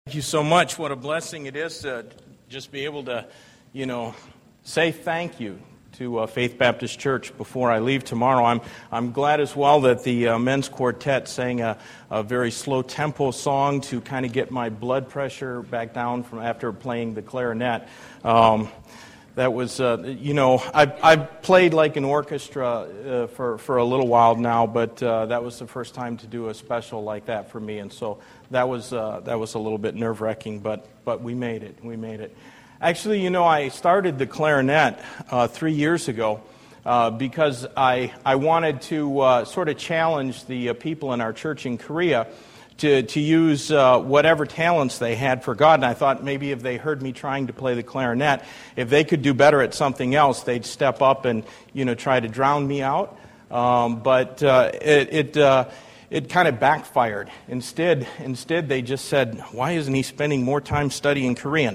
Thank you so much. What a blessing it is to just be able to, say thank you to Faith Baptist Church before I leave tomorrow. I'm glad as well that the men's quartet sang a very slow tempo song to kind of get my blood pressure back down from after playing the clarinet. That was, I've played like an orchestra for a little while now, but that was the first time to do a special like that for me, and so that was a little bit nerve-wracking, but we made it. We made it. Actually, I started the clarinet 3 years ago because I wanted to sort of challenge the people in our church in Korea to use whatever talents they had for God. And I thought maybe if they heard me trying to play the clarinet, if they could do better at something else, they'd step up and, try to drown me out. But it kind of backfired. Instead, they just said, why isn't he spending more time studying Korean?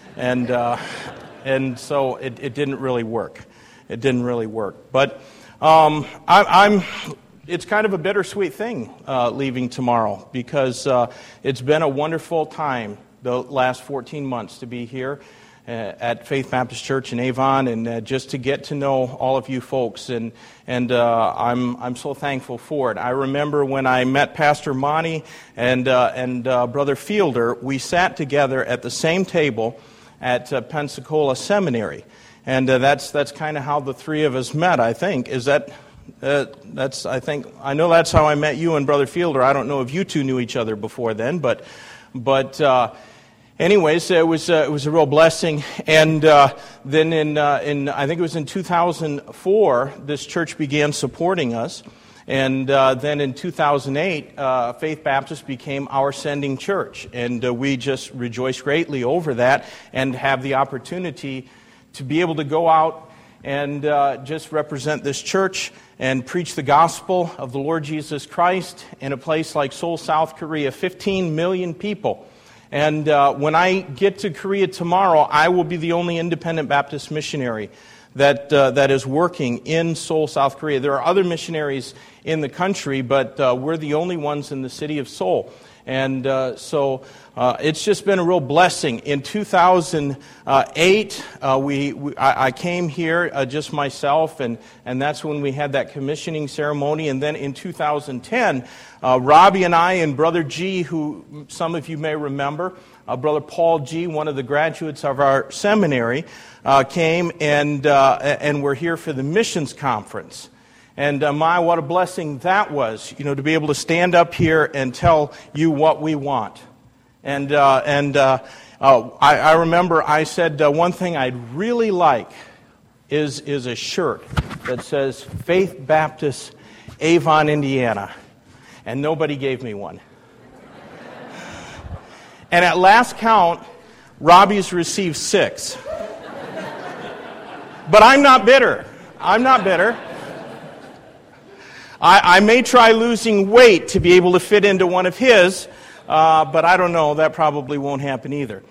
And so it didn't really work. It didn't really work. But it's kind of a bittersweet thing leaving tomorrow because it's been a wonderful time the last 14 months to be here at Faith Baptist Church in Avon and just to get to know all of you folks and I'm so thankful for it. I remember when I met Pastor Monty and Brother Fielder, we sat together at the same table at Pensacola Seminary, and that's kind of how the three of us met. I think I know that's how I met you and Brother Fielder. I don't know if you two knew each other before then, but anyways, it was a real blessing. And then in I think it was in 2004, this church began supporting us, and then in 2008, Faith Baptist became our sending church, and we just rejoice greatly over that and have the opportunity to be able to go out and just represent this church and preach the gospel of the Lord Jesus Christ in a place like Seoul, South Korea, 15 million people. And when I get to Korea tomorrow, I will be the only independent Baptist missionary that is working in Seoul, South Korea. There are other missionaries in the country, but we're the only ones in the city of Seoul. And so it's just been a real blessing. In 2008, I came here just myself, and that's when we had that commissioning ceremony. And then in 2010, Robbie and I and Brother G, who some of you may remember, Brother Paul G, one of the graduates of our seminary, came and we're here for the missions conference. And what a blessing that was, to be able to stand up here and tell you what we want. And I remember I said one thing I'd really like is a shirt that says Faith Baptist Avon, Indiana. And nobody gave me one. And at last count, Robbie's received 6. But I'm not bitter. I'm not bitter. I may try losing weight to be able to fit into one of his, but I don't know. That probably won't happen either.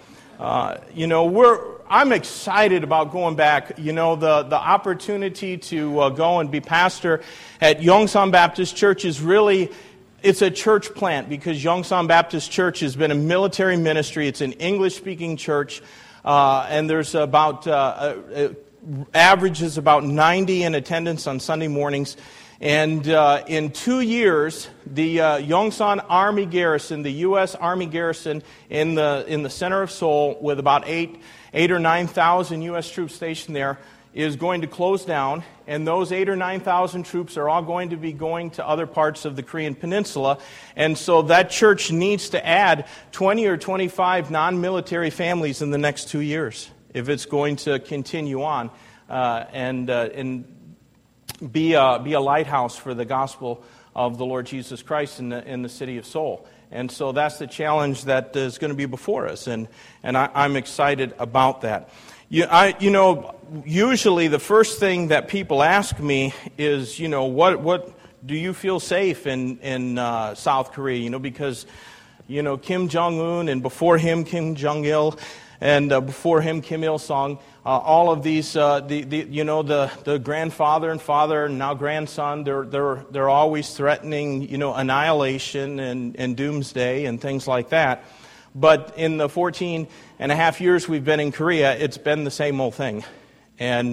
I'm excited about going back. The opportunity to go and be pastor at Yongsan Baptist Church is really, it's a church plant because Yongsan Baptist Church has been a military ministry. It's an English-speaking church, and there's about, average is about 90 in attendance on Sunday mornings. And in 2 years, the Yongsan Army Garrison, the U.S. Army Garrison in the center of Seoul, with about 8 or 9,000 U.S. troops stationed there, is going to close down. And those 8 or 9,000 troops are all going to be going to other parts of the Korean Peninsula. And so that church needs to add 20 or 25 non-military families in the next 2 years if it's going to continue on and be a lighthouse for the gospel of the Lord Jesus Christ in the city of Seoul. And so that's the challenge that is going to be before us, and I'm excited about that. Usually the first thing that people ask me is, what do you feel safe in South Korea? Because Kim Jong-un, and before him Kim Jong-il, and before him Kim Il-sung. All of these, the grandfather and father and now grandson, they're always threatening, annihilation and doomsday and things like that. But in the 14 and a half years we've been in Korea, it's been the same old thing. And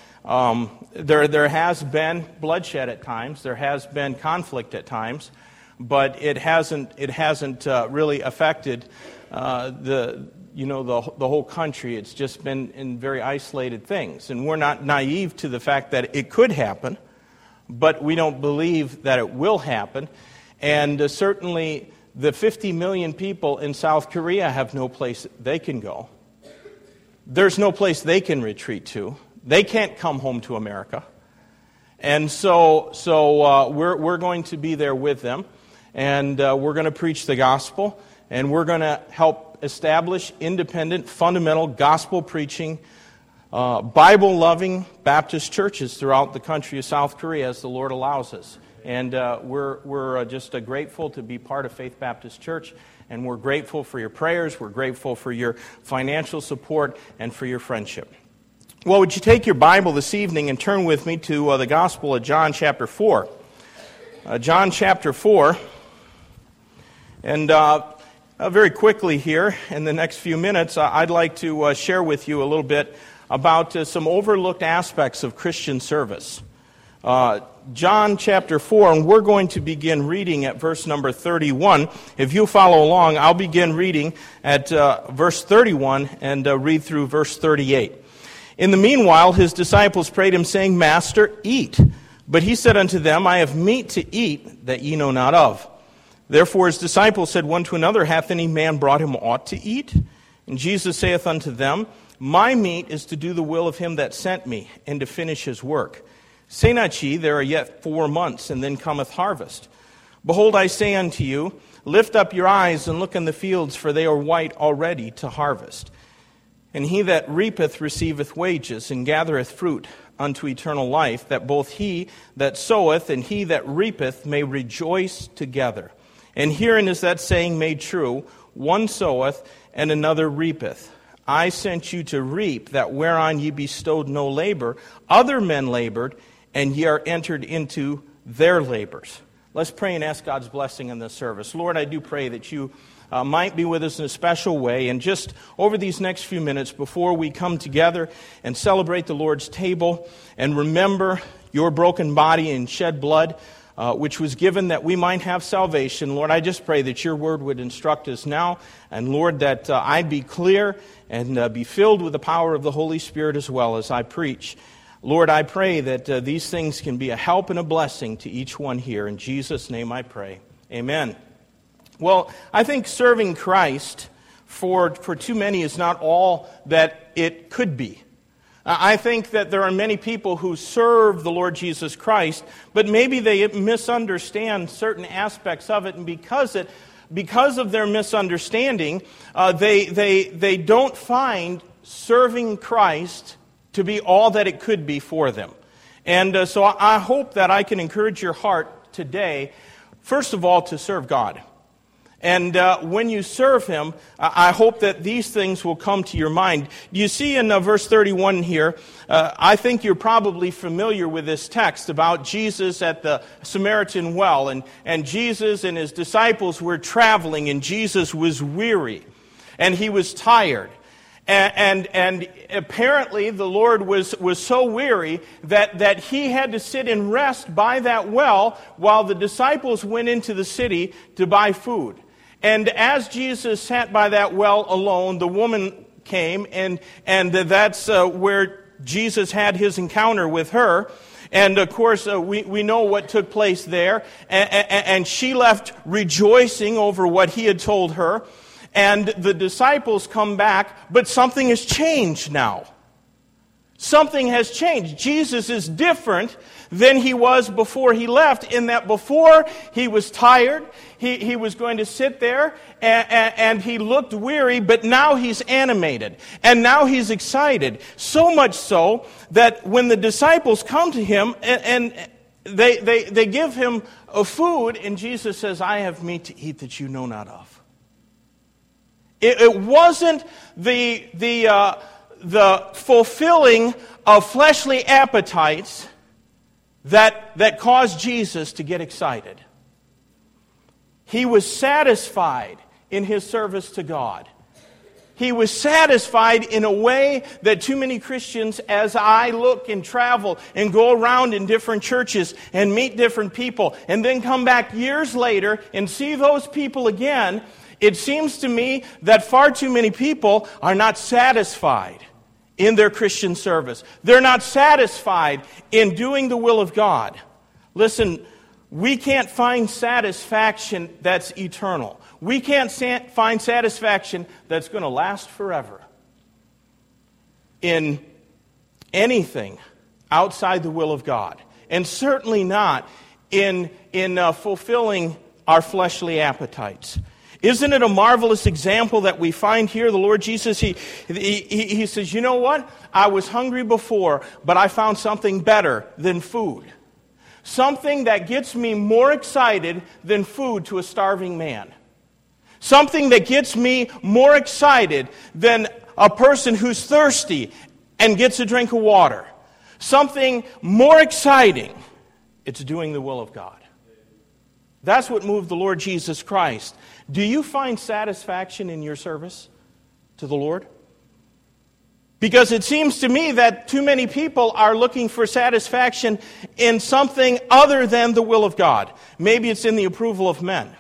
there has been bloodshed at times. There has been conflict at times. But it hasn't really affected the whole country. It's just been in very isolated things. And we're not naive to the fact that it could happen, but we don't believe that it will happen. And certainly the 50 million people in South Korea have no place they can go. There's no place they can retreat to. They can't come home to America. And so we're going to be there with them, and we're going to preach the gospel, and we're going to help establish independent, fundamental, gospel-preaching, Bible-loving Baptist churches throughout the country of South Korea as the Lord allows us. And we're just grateful to be part of Faith Baptist Church, and we're grateful for your prayers, we're grateful for your financial support, and for your friendship. Well, would you take your Bible this evening and turn with me to the Gospel of John chapter 4. John chapter 4. And very quickly here, in the next few minutes, I'd like to share with you a little bit about some overlooked aspects of Christian service. John chapter 4, and we're going to begin reading at verse number 31. If you follow along, I'll begin reading at verse 31 and read through verse 38. In the meanwhile, his disciples prayed him, saying, Master, eat. But he said unto them, I have meat to eat that ye know not of. Therefore his disciples said one to another, Hath any man brought him aught to eat? And Jesus saith unto them, My meat is to do the will of him that sent me, and to finish his work. Say not ye, There are yet 4 months, and then cometh harvest. Behold, I say unto you, Lift up your eyes, and look in the fields, for they are white already to harvest. And he that reapeth receiveth wages, and gathereth fruit unto eternal life, that both he that soweth and he that reapeth may rejoice together. And herein is that saying made true, One soweth, and another reapeth. I sent you to reap that whereon ye bestowed no labor. Other men labored, and ye are entered into their labors. Let's pray and ask God's blessing in this service. Lord, I do pray that you might be with us in a special way. And just over these next few minutes, before we come together and celebrate the Lord's table and remember your broken body and shed blood, which was given that we might have salvation, Lord, I just pray that your word would instruct us now. And Lord, that I'd be clear and be filled with the power of the Holy Spirit as well as I preach. Lord, I pray that these things can be a help and a blessing to each one here. In Jesus' name I pray. Amen. Well, I think serving Christ for too many is not all that it could be. I think that there are many people who serve the Lord Jesus Christ, but maybe they misunderstand certain aspects of it, and because of their misunderstanding, they don't find serving Christ to be all that it could be for them. And so I hope that I can encourage your heart today, first of all, to serve God. And when you serve him, I hope that these things will come to your mind. You see in verse 31 here, I think you're probably familiar with this text about Jesus at the Samaritan well. And Jesus and his disciples were traveling, and Jesus was weary, and he was tired. And apparently the Lord was so weary that he had to sit and rest by that well while the disciples went into the city to buy food. And as Jesus sat by that well alone, the woman came, and that's where Jesus had his encounter with her. And of course, we know what took place there. And she left rejoicing over what he had told her. And the disciples come back, but something has changed now. Something has changed. Jesus is different than he was before he left, in that before he was tired, he was going to sit there, and he looked weary, but now he's animated, and now he's excited. So much so that when the disciples come to him, and they give him a food, and Jesus says, I have meat to eat that you know not of. It wasn't the fulfilling of fleshly appetites that caused Jesus to get excited. He was satisfied in his service to God. He was satisfied in a way that too many Christians, as I look and travel and go around in different churches and meet different people and then come back years later and see those people again, it seems to me that far too many people are not satisfied in their Christian service. They're not satisfied in doing the will of God. Listen, we can't find satisfaction that's eternal. We can't find satisfaction that's going to last forever in anything outside the will of God. And certainly not in fulfilling our fleshly appetites. Isn't it a marvelous example that we find here? The Lord Jesus, he says, you know what? I was hungry before, but I found something better than food. Something that gets me more excited than food to a starving man. Something that gets me more excited than a person who's thirsty and gets a drink of water. Something more exciting. It's doing the will of God. That's what moved the Lord Jesus Christ. Do you find satisfaction in your service to the Lord? Because it seems to me that too many people are looking for satisfaction in something other than the will of God. Maybe it's in the approval of men.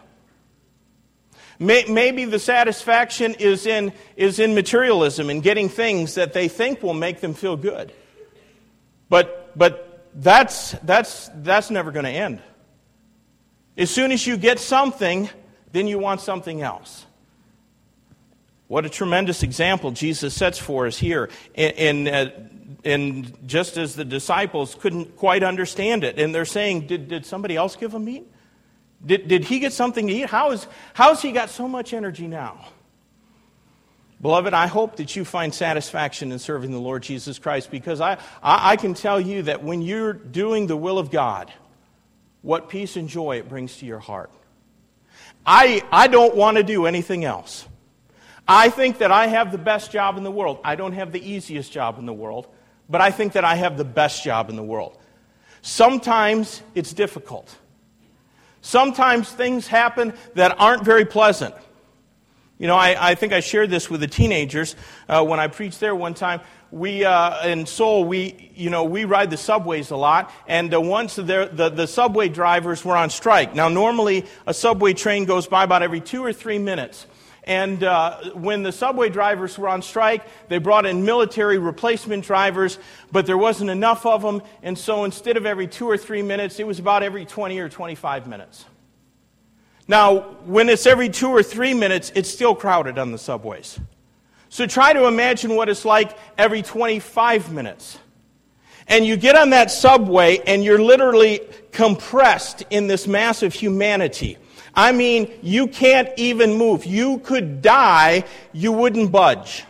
Maybe the satisfaction is in materialism and getting things that they think will make them feel good. But that's never going to end. As soon as you get something, then you want something else. What a tremendous example Jesus sets for us here. And just as the disciples couldn't quite understand it, and they're saying, did somebody else give him meat? Did he get something to eat? How's he got so much energy now? Beloved, I hope that you find satisfaction in serving the Lord Jesus Christ, because I can tell you that when you're doing the will of God, what peace and joy it brings to your heart. I don't want to do anything else. I think that I have the best job in the world. I don't have the easiest job in the world, but I think that I have the best job in the world. Sometimes it's difficult. Sometimes things happen that aren't very pleasant. You know, I think I shared this with the teenagers when I preached there one time. We in Seoul, we ride the subways a lot, and once the subway drivers were on strike. Now, normally a subway train goes by about every 2 or 3 minutes. And when the subway drivers were on strike, they brought in military replacement drivers, but there wasn't enough of them, and so instead of every 2 or 3 minutes, it was about every 20 or 25 minutes. Now, when it's every 2 or 3 minutes, it's still crowded on the subways. So try to imagine what it's like every 25 minutes. And you get on that subway, and you're literally compressed in this mass of humanity. I mean, you can't even move. You could die, you wouldn't budge.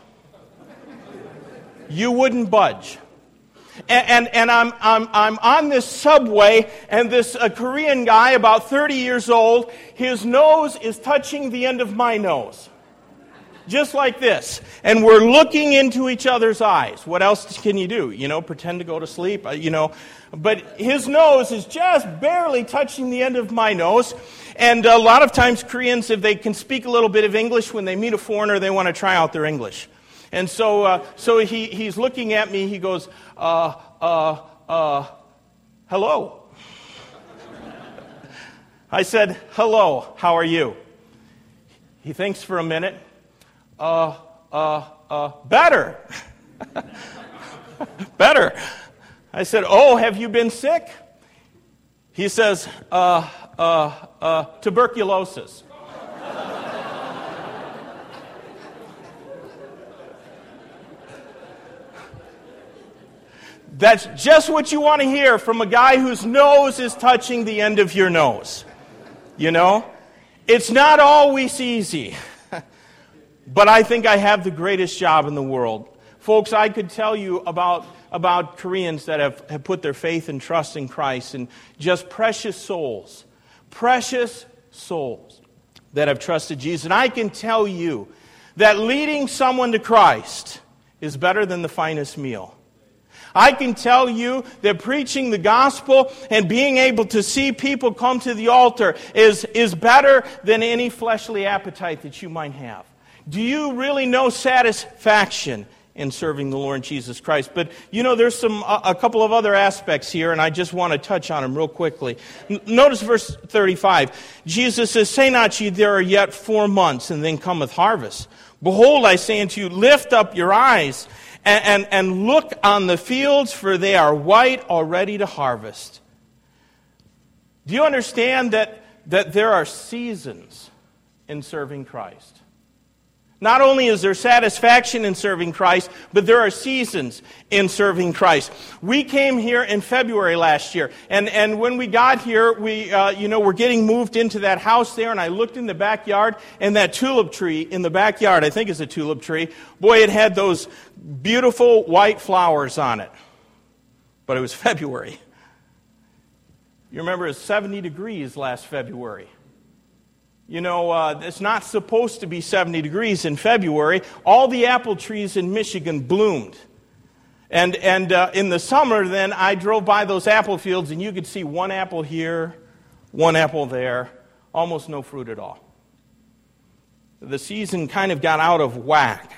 You wouldn't budge. And I'm on this subway, and this Korean guy, about 30 years old, his nose is touching the end of my nose. Just like this. And we're looking into each other's eyes. What else can you do? You know, pretend to go to sleep, But his nose is just barely touching the end of my nose. And a lot of times Koreans, if they can speak a little bit of English, when they meet a foreigner, they want to try out their English. And so he's looking at me. He goes, hello. I said, hello, how are you? He thinks for a minute. Better. Better. I said, oh, have you been sick? He says, tuberculosis. That's just what you want to hear from a guy whose nose is touching the end of your nose. You know? It's not always easy. But I think I have the greatest job in the world. Folks, I could tell you about Koreans that have put their faith and trust in Christ, and just precious souls that have trusted Jesus. And I can tell you that leading someone to Christ is better than the finest meal. I can tell you that preaching the gospel and being able to see people come to the altar is better than any fleshly appetite that you might have. Do you really know satisfaction in serving the Lord Jesus Christ? But there's a couple of other aspects here, and I just want to touch on them real quickly. Notice verse 35. Jesus says, "Say not ye, there are yet 4 months, and then cometh harvest. Behold, I say unto you, lift up your eyes, and look on the fields, for they are white already to harvest." Do you understand that there are seasons in serving Christ? Not only is there satisfaction in serving Christ, but there are seasons in serving Christ. We came here in February last year, and when we got here, we're getting moved into that house there, and I looked in the backyard, and that tulip tree in the backyard, I think it's a tulip tree, boy, it had those beautiful white flowers on it. But it was February. You remember it was 70 degrees last February. It's not supposed to be 70 degrees in February. All the apple trees in Michigan bloomed. And in the summer, then, I drove by those apple fields, and you could see one apple here, one apple there, almost no fruit at all. The season kind of got out of whack.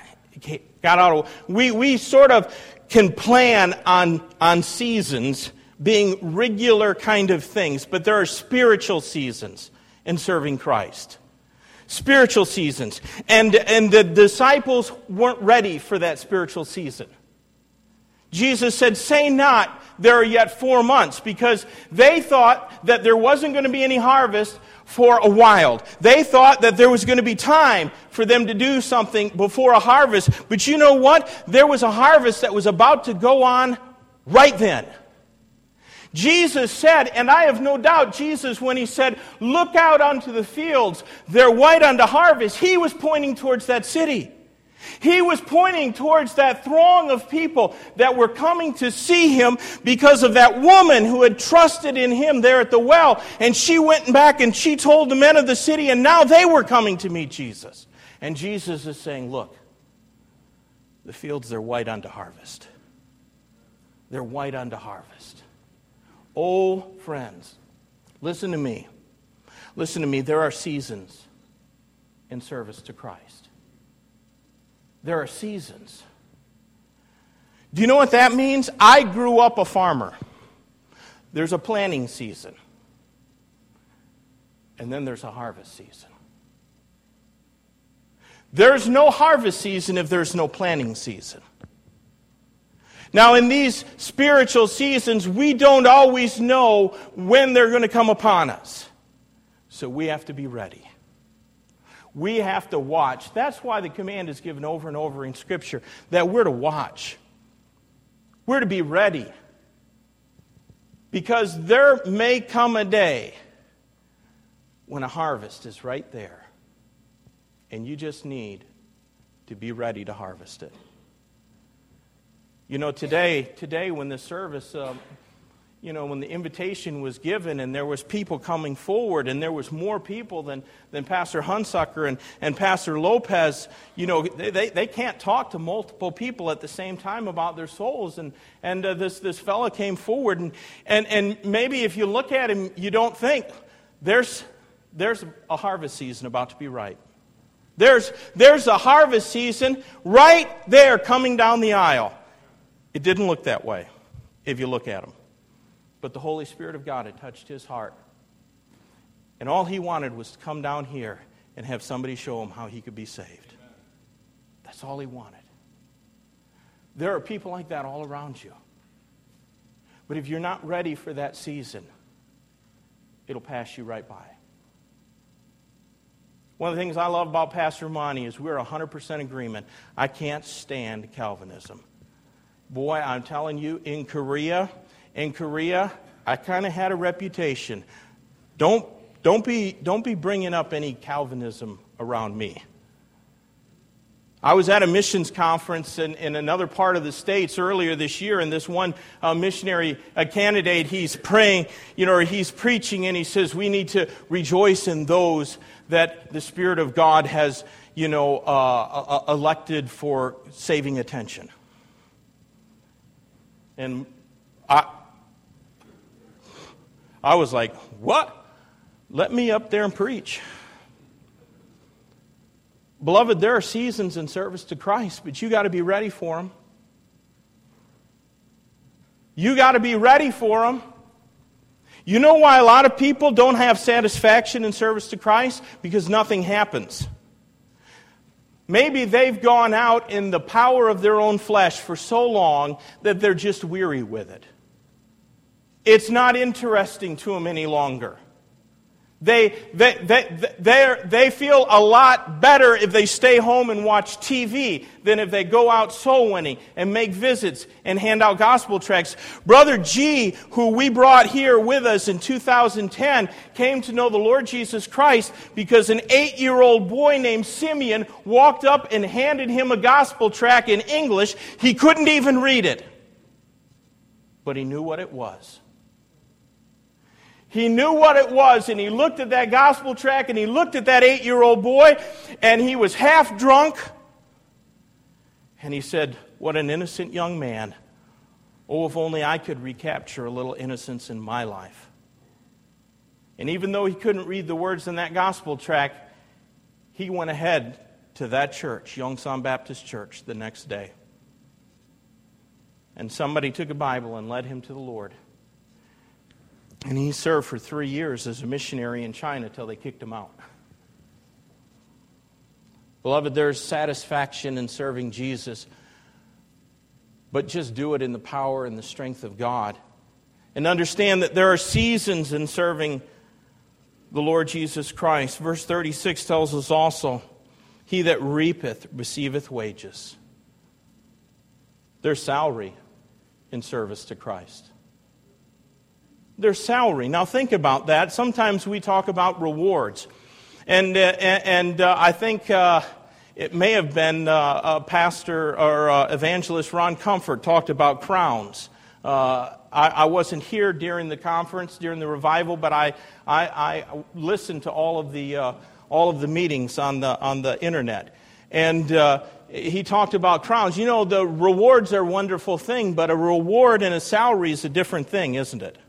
We sort of can plan on seasons being regular kind of things, but there are spiritual seasons in serving Christ. Spiritual seasons. And the disciples weren't ready for that spiritual season. Jesus said, "Say not, there are yet 4 months," because they thought that there wasn't going to be any harvest for a while. They thought that there was going to be time for them to do something before a harvest. But you know what? There was a harvest that was about to go on right then. Jesus said, and I have no doubt Jesus, when he said, "Look out onto the fields, they're white unto harvest," he was pointing towards that city. He was pointing towards that throng of people that were coming to see him because of that woman who had trusted in him there at the well. And she went back and she told the men of the city, and now they were coming to meet Jesus. And Jesus is saying, look, the fields, they're white unto harvest. They're white unto harvest. Oh, friends, listen to me. Listen to me. There are seasons in service to Christ. There are seasons. Do you know what that means? I grew up a farmer. There's a planting season. And then there's a harvest season. There's no harvest season if there's no planting season. Now, in these spiritual seasons, we don't always know when they're going to come upon us. So we have to be ready. We have to watch. That's why the command is given over and over in Scripture, that we're to watch. We're to be ready. Because there may come a day when a harvest is right there, and you just need to be ready to harvest it. Today when the service, when the invitation was given and there was people coming forward and there was more people than Pastor Hunsucker and Pastor Lopez, they can't talk to multiple people at the same time about their souls. And this fella came forward and maybe if you look at him, you don't think there's a harvest season about to be right. There's a harvest season right there coming down the aisle. It didn't look that way if you look at him. But the Holy Spirit of God had touched his heart. And all he wanted was to come down here and have somebody show him how he could be saved. That's all he wanted. There are people like that all around you. But if you're not ready for that season, it'll pass you right by. One of the things I love about Pastor Monty is we're 100% agreement. I can't stand Calvinism. Boy, I'm telling you, in Korea, I kind of had a reputation. Don't be bringing up any Calvinism around me. I was at a missions conference in another part of the States earlier this year, and this one missionary candidate, he's praying, he's preaching, and he says, we need to rejoice in those that the Spirit of God has, elected for saving attention. And I was like, what? Let me up there and preach. Beloved, there are seasons in service to Christ, but you got to be ready for them. You got to be ready for them. You know why a lot of people don't have satisfaction in service to Christ? Because nothing happens. Maybe they've gone out in the power of their own flesh for so long that they're just weary with it. It's not interesting to them any longer. They feel a lot better if they stay home and watch TV than if they go out soul winning and make visits and hand out gospel tracts. Brother G, who we brought here with us in 2010, came to know the Lord Jesus Christ because an 8-year-old boy named Simeon walked up and handed him a gospel tract in English. He couldn't even read it, but he knew what it was. He knew what it was, and he looked at that gospel tract, and he looked at that 8-year-old boy, and he was half drunk. And he said, what an innocent young man. Oh, if only I could recapture a little innocence in my life. And even though he couldn't read the words in that gospel tract, he went ahead to that church, Yongsan Baptist Church, the next day. And somebody took a Bible and led him to the Lord. And he served for 3 years as a missionary in China till they kicked him out. Beloved, there's satisfaction in serving Jesus, but just do it in the power and the strength of God. And understand that there are seasons in serving the Lord Jesus Christ. Verse 36 tells us also, he that reapeth receiveth wages. There's salary in service to Christ. Their salary. Now think about that. Sometimes we talk about rewards. And I think it may have been a pastor or evangelist Ron Comfort talked about crowns. I wasn't here during the conference, during the revival, but I listened to all of the meetings on the internet. And he talked about crowns. You know, the rewards are a wonderful thing, but a reward and a salary is a different thing, isn't it?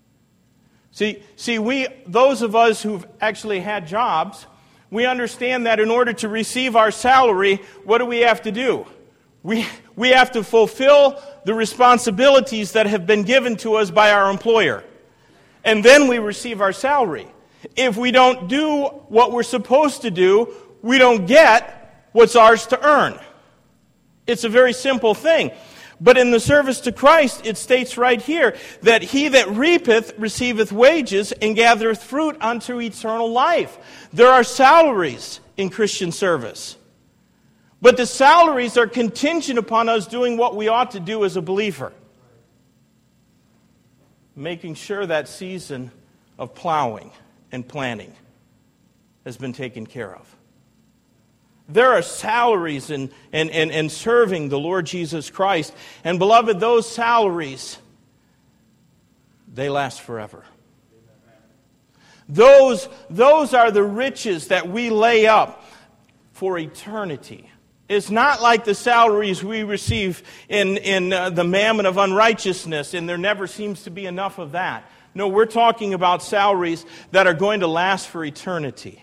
See, those of us who've actually had jobs, we understand that in order to receive our salary, what do we have to do? We have to fulfill the responsibilities that have been given to us by our employer. And then we receive our salary. If we don't do what we're supposed to do, we don't get what's ours to earn. It's a very simple thing. But in the service to Christ, it states right here that he that reapeth receiveth wages and gathereth fruit unto eternal life. There are salaries in Christian service. But the salaries are contingent upon us doing what we ought to do as a believer. Making sure that season of plowing and planting has been taken care of. There are salaries in serving the Lord Jesus Christ. And beloved, those salaries, they last forever. Those are the riches that we lay up for eternity. It's not like the salaries we receive in the mammon of unrighteousness, and there never seems to be enough of that. No, we're talking about salaries that are going to last for eternity.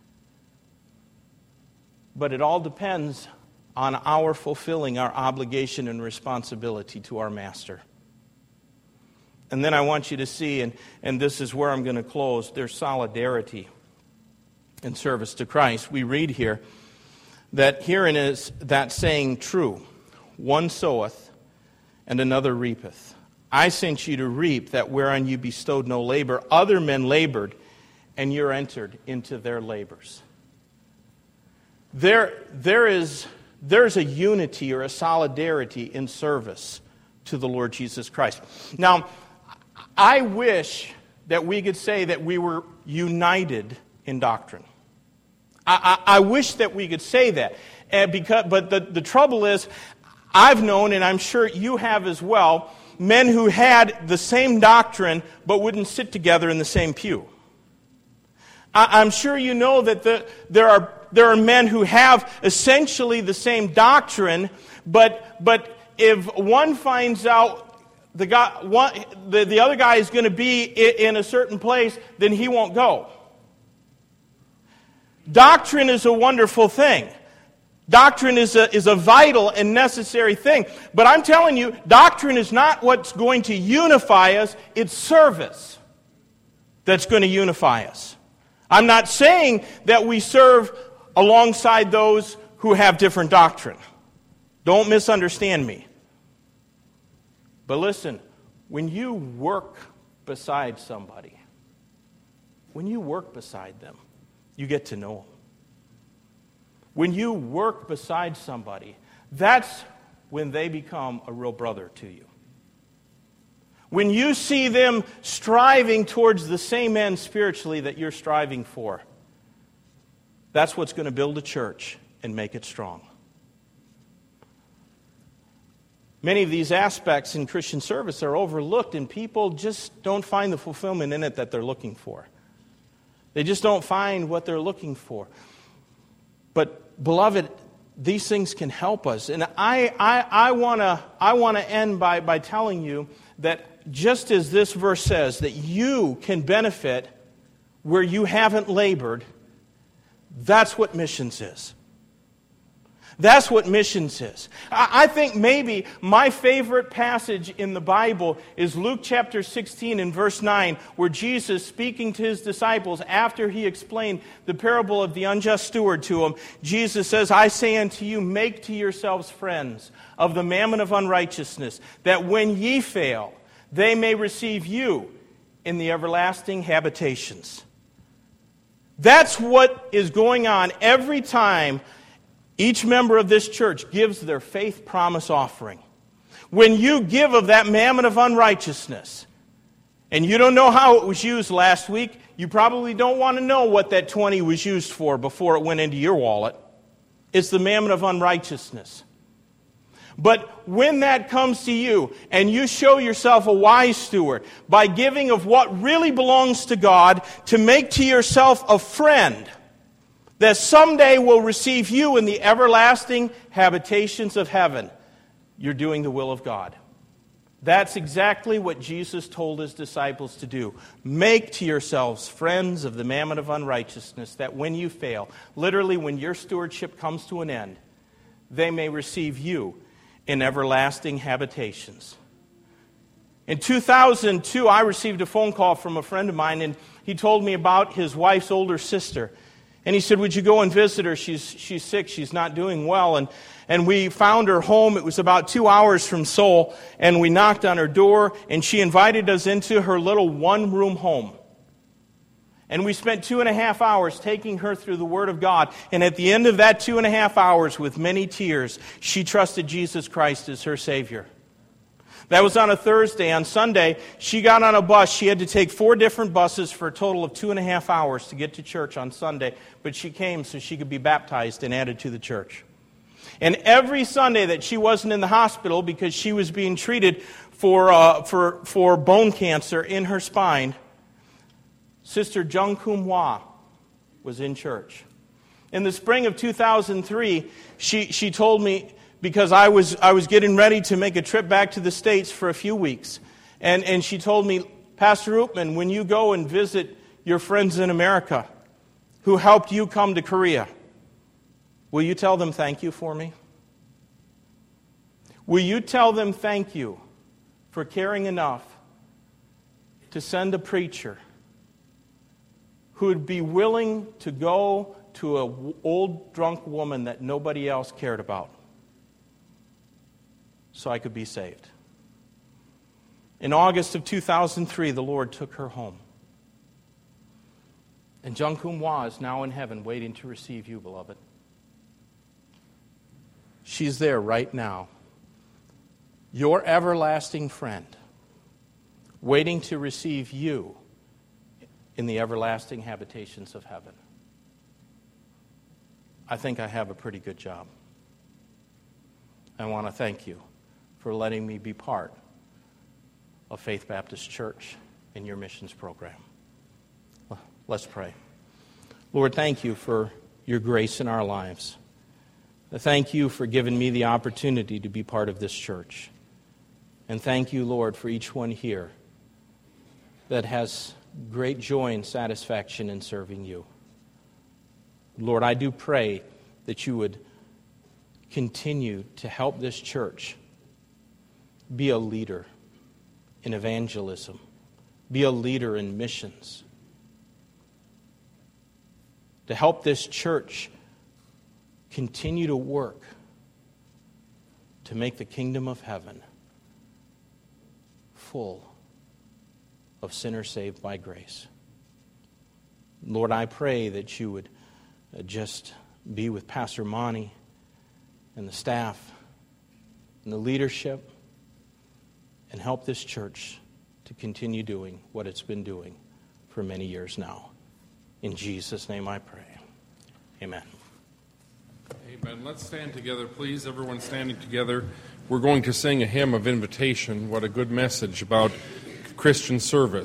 But it all depends on our fulfilling our obligation and responsibility to our Master. And then I want you to see, and this is where I'm going to close, there's solidarity in service to Christ. We read here that herein is that saying true, one soweth and another reapeth. I sent you to reap that whereon you bestowed no labor. Other men labored, and you're entered into their labors. There's a unity or a solidarity in service to the Lord Jesus Christ. Now, I wish that we could say that we were united in doctrine. I wish that we could say that. But the trouble is, I've known, and I'm sure you have as well, men who had the same doctrine but wouldn't sit together in the same pew. I'm sure you know that there are men who have essentially the same doctrine, but if one finds out the other guy is going to be in a certain place, then he won't go. Doctrine is a wonderful thing. Doctrine is a vital and necessary thing. But I'm telling you, doctrine is not what's going to unify us. It's service that's going to unify us. I'm not saying that we serve alongside those who have different doctrine. Don't misunderstand me. But listen, when you work beside somebody, when you work beside them, you get to know them. When you work beside somebody, that's when they become a real brother to you. When you see them striving towards the same end spiritually that you're striving for, that's what's going to build a church and make it strong. Many of these aspects in Christian service are overlooked, and people just don't find the fulfillment in it that they're looking for. They just don't find what they're looking for. But, beloved, these things can help us. And I want to end by telling you that just as this verse says, that you can benefit where you haven't labored, that's what missions is. That's what missions is. I think maybe my favorite passage in the Bible is Luke chapter 16 and verse 9, where Jesus, speaking to his disciples after he explained the parable of the unjust steward to them, Jesus says, I say unto you, make to yourselves friends of the mammon of unrighteousness, that when ye fail, they may receive you in the everlasting habitations. That's what is going on every time each member of this church gives their faith promise offering. When you give of that mammon of unrighteousness, and you don't know how it was used last week, you probably don't want to know what that 20 was used for before it went into your wallet. It's the mammon of unrighteousness. But when that comes to you, and you show yourself a wise steward by giving of what really belongs to God to make to yourself a friend that someday will receive you in the everlasting habitations of heaven, you're doing the will of God. That's exactly what Jesus told his disciples to do. Make to yourselves friends of the mammon of unrighteousness, that when you fail, literally when your stewardship comes to an end, they may receive you in everlasting habitations. In 2002, I received a phone call from a friend of mine, and he told me about his wife's older sister. And he said, would you go and visit her? She's sick. She's not doing well. And we found her home. It was about 2 hours from Seoul. And we knocked on her door, and she invited us into her little one-room home. And we spent 2.5 hours taking her through the Word of God. And at the end of that 2.5 hours, with many tears, she trusted Jesus Christ as her Savior. That was on a Thursday. On Sunday, she got on a bus. She had to take 4 different buses for a total of 2.5 hours to get to church on Sunday. But she came so she could be baptized and added to the church. And every Sunday that she wasn't in the hospital because she was being treated for bone cancer in her spine, Sister Jung Kum Hwa was in church. In the spring of 2003, she told me, because I was getting ready to make a trip back to the States for a few weeks. And she told me, Pastor Roopman, when you go and visit your friends in America who helped you come to Korea, will you tell them thank you for me? Will you tell them thank you for caring enough to send a preacher who would be willing to go to an old drunk woman that nobody else cared about, so I could be saved? In August of 2003, the Lord took her home. And Jung Kum Hwa is now in heaven waiting to receive you, beloved. She's there right now. Your everlasting friend, waiting to receive you in the everlasting habitations of heaven. I think I have a pretty good job. I want to thank you for letting me be part of Faith Baptist Church in your missions program. Let's pray. Lord, thank you for your grace in our lives. Thank you for giving me the opportunity to be part of this church. And thank you, Lord, for each one here that has great joy and satisfaction in serving you. Lord, I do pray that you would continue to help this church be a leader in evangelism, be a leader in missions, to help this church continue to work to make the kingdom of heaven full of sinners saved by grace. Lord, I pray that you would just be with Pastor Monty and the staff and the leadership and help this church to continue doing what it's been doing for many years now. In Jesus' name I pray. Amen. Amen. Let's stand together, please. Everyone standing together. We're going to sing a hymn of invitation. What a good message about Christian service.